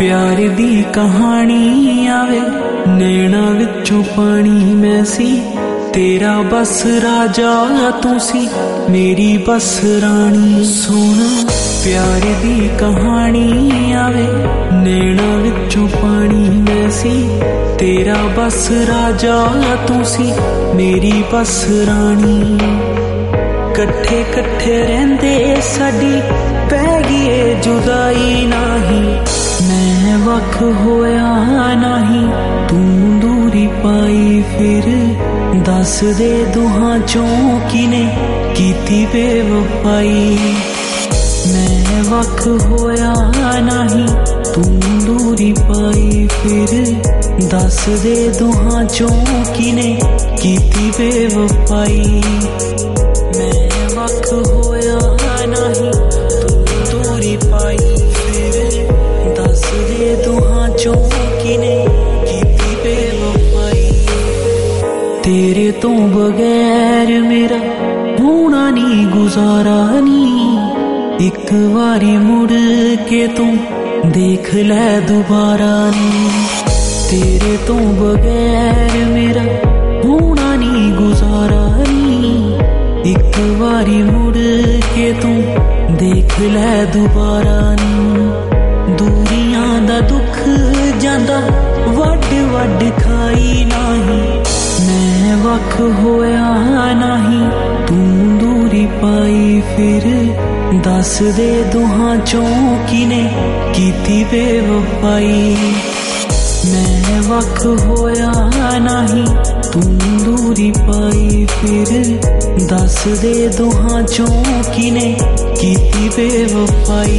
प्यार दी कहानी आवे नैना विचों पानी मैं सी तेरा बस राजा तू सी मेरी बस रानी सोना प्यार दी कहानी आवे नैना विचों पानी मैं सी तेरा बस राजा तू सी मेरी बस रानी कट्ठे कट्ठे रहंदे साडी पै गई जुदाई नाही मैं वख होया नाही तू दूरी पाई फिर दस दे दुहां चों किने कीती बेवफाई मैं वख होया नाही तू दूरी पाई फिर दस दे दुहां चों किने कीती बेवफाई मैं वख होया नाही तू दूरी पाई फिर दस दे दुहां चों किने कीती बेवफाई तेरे तो बगैर मेरा होना नी गुजारा नी एक बारी मुड़ के तू देख ले दोबारा नी तेरे तो बगैर मेरा होना नी गुजारा नी एक बारी मुड़ के तू देख ले दोबारा नी दूरियां दा दुख जांदा वड वड खाई नाही मैं वख होया नाही तू दूरी पाई फिर दस दे दुहां चों किने कीती बेवफाई मैं वख होया नाही तू दूरी पाई फिर दस दे दुहां चों किने कीती बेवफाई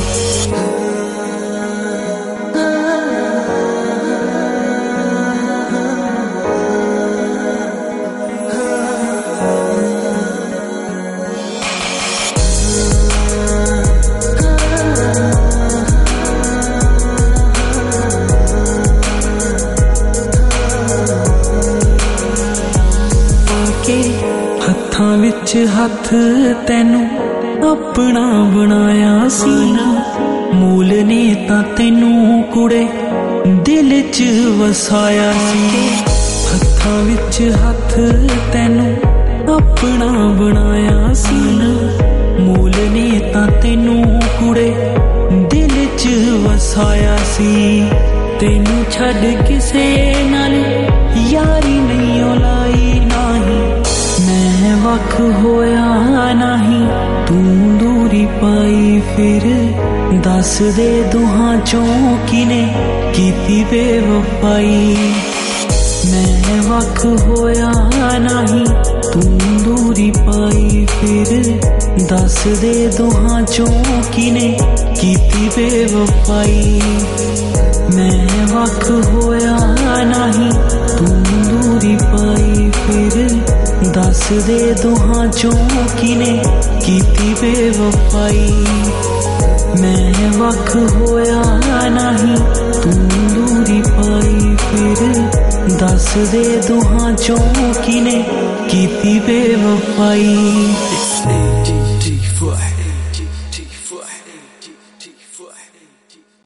हत्थां विच हथ तैनू अपना बनाया सी मूल ने तां तैनू कुड़े दिल च वसाया सी हत्थां विच हथ तैनू अपना बनाया सी मूल ने तां तैनू कुड़े दिल च वसाया सी तैनू छड्ड किसे नाल यारी नहीं लाई नाही मैं वख होया नाही तू दूरी पाई फिर दस दे दुहां चों किने कीती बेवफाई मैं वख होया नाही तू दूरी पाई फिर दस दे दुहां चों किने कीती बेवफाई मैं वख होया नाही तू दूरी पाई फिर दस दे दुहां चों किने कीती बेवफाई मैं वख होया नाही तू दूरी पाई फिर दस दे दुहां चों किने कीती बेवफाई